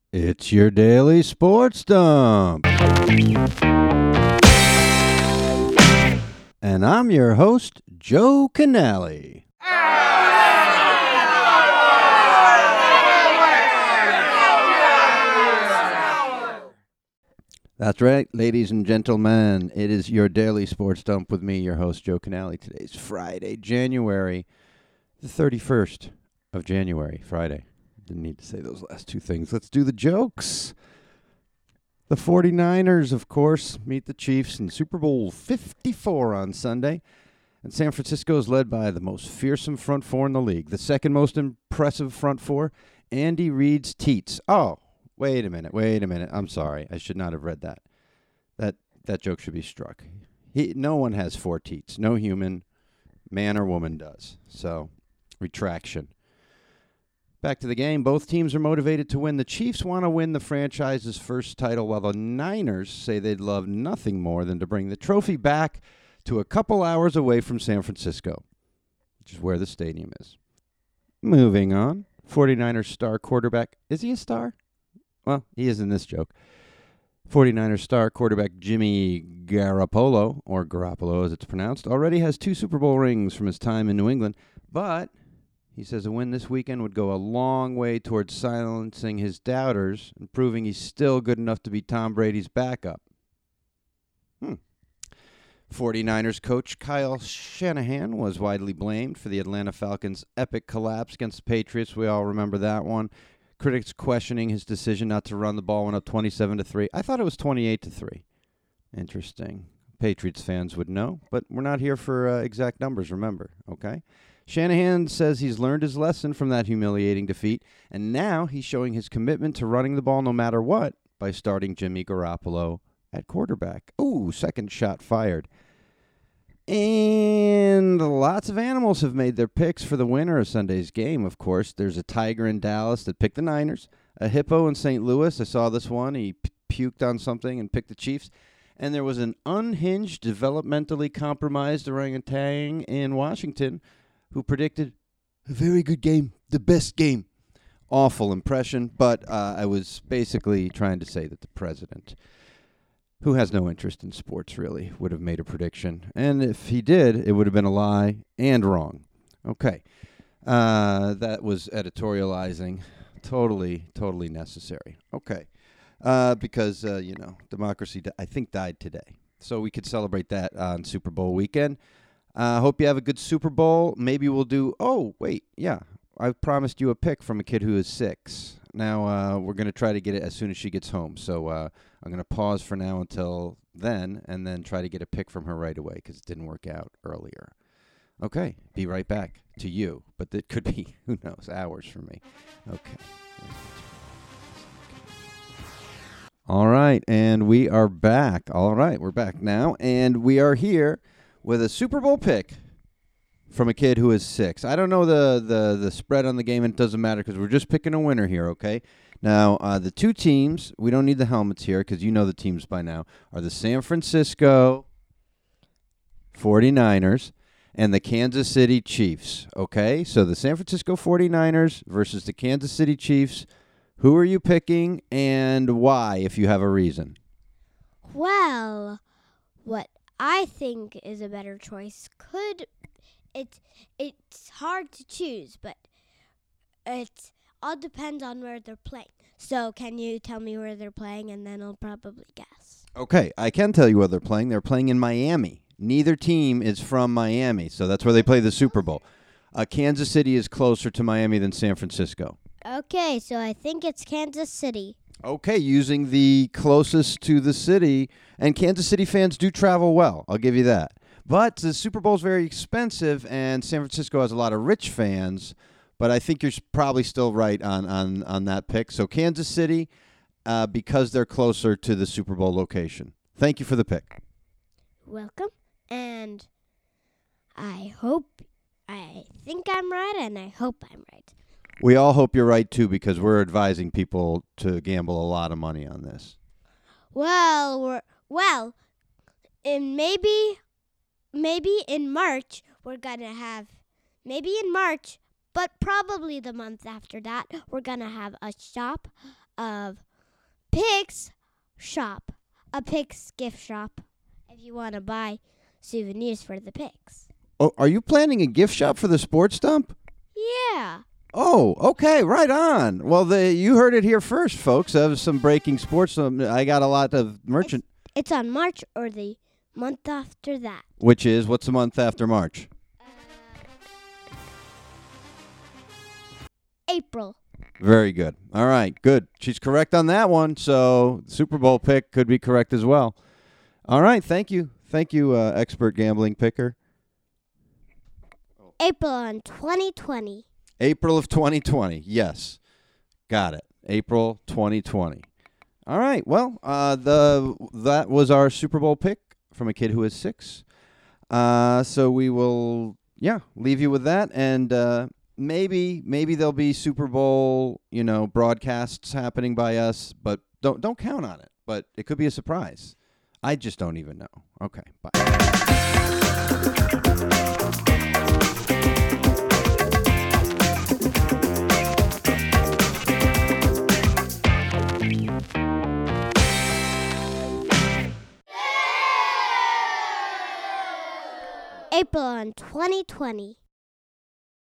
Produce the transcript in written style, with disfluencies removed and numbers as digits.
It's your daily sports dump. And I'm your host, Joe Canale. That's right, ladies and gentlemen. It is your daily sports dump with me, your host, Joe Canale. Today's Friday, January the 31st of January. Friday. Didn't need to say those last two things. Let's do the jokes. The 49ers, of course, meet the Chiefs in Super Bowl 54 on Sunday. And San Francisco is led by the most fearsome front four in the league. The second most impressive front four, Andy Reid's teats. Oh, wait a minute. I'm sorry. I should not have read that. That joke should be struck. No one has four teats. No human, man or woman does. So, retraction. Back to the game. Both teams are motivated to win. The Chiefs want to win the franchise's first title, while the Niners say they'd love nothing more than to bring the trophy back to a couple hours away from San Francisco, which is where the stadium is. Moving on. 49ers star quarterback. Is he a star? Well, he is in this joke. 49ers star quarterback Jimmy Garoppolo, or Garoppolo as it's pronounced, already has 2 Super Bowl rings from his time in New England, but he says a win this weekend would go a long way towards silencing his doubters and proving he's still good enough to be Tom Brady's backup. 49ers coach Kyle Shanahan was widely blamed for the Atlanta Falcons' epic collapse against the Patriots. We all remember that one. Critics questioning his decision not to run the ball when up 27-3. I thought it was 28-3. Interesting. Patriots fans would know, but we're not here for exact numbers, remember, okay? Shanahan says he's learned his lesson from that humiliating defeat, and now he's showing his commitment to running the ball no matter what by starting Jimmy Garoppolo at quarterback. Ooh, second shot fired. And lots of animals have made their picks for the winner of Sunday's game, of course. There's a tiger in Dallas that picked the Niners, a hippo in St. Louis. I saw this one. He puked on something and picked the Chiefs. And there was an unhinged, developmentally compromised orangutan in Washington who predicted a very good game, the best game. Awful impression, but I was basically trying to say that the president, who has no interest in sports really, would have made a prediction. And if he did, it would have been a lie and wrong. Okay. That was editorializing. Totally necessary. Okay. Because, democracy, I think, died today. So we could celebrate that on Super Bowl weekend. Hope you have a good Super Bowl. Maybe we'll do, I promised you a pick from a kid who is 6. Now, we're going to try to get it as soon as she gets home. So I'm going to pause for now until then and then try to get a pick from her right away because it didn't work out earlier. Okay, be right back to you. But it could be, who knows, hours for me. Okay. All right, and we are back. All right, we're back now. And we are here with a Super Bowl pick from a kid who is 6. I don't know the spread on the game, and it doesn't matter because we're just picking a winner here, okay? Now, the two teams, we don't need the helmets here because you know the teams by now, are the San Francisco 49ers and the Kansas City Chiefs, okay? So the San Francisco 49ers versus the Kansas City Chiefs. Who are you picking and why, if you have a reason? Well, what I think is a better choice it's hard to choose, but it all depends on where they're playing. So can you tell me where they're playing, and then I'll probably guess. Okay, I can tell you where they're playing. They're playing in Miami. Neither team is from Miami, so that's where they play the Super Bowl. Kansas City is closer to Miami than San Francisco. Okay, so I think it's Kansas City. Okay, using the closest to the city, and Kansas City fans do travel well, I'll give you that. But the Super Bowl is very expensive, and San Francisco has a lot of rich fans, but I think you're probably still right on that pick. So Kansas City, because they're closer to the Super Bowl location. Thank you for the pick. Welcome, and I think I'm right, and I hope I'm right. We all hope you're right, too, because we're advising people to gamble a lot of money on this. And maybe in March we're going to have, but probably the month after that, we're going to have a shop of Pix Shop, a Pix gift shop, if you want to buy souvenirs for the Pix. Oh, are you planning a gift shop for the Sports Dump? Yeah. Oh, okay, right on. Well, you heard it here first, folks. Of some breaking sports. I got a lot of merchant. It's on March or the month after that. Which is, what's the month after March? April. Very good. All right, good. She's correct on that one, so Super Bowl pick could be correct as well. All right, thank you. Thank you, expert gambling picker. April on 2020. April of 2020. Yes. Got it. April 2020. All right. Well, that was our Super Bowl pick from a kid who is 6. So we will, leave you with that. And maybe there'll be Super Bowl, broadcasts happening by us, but don't count on it. But it could be a surprise. I just don't even know. Okay. Bye. April on 2020.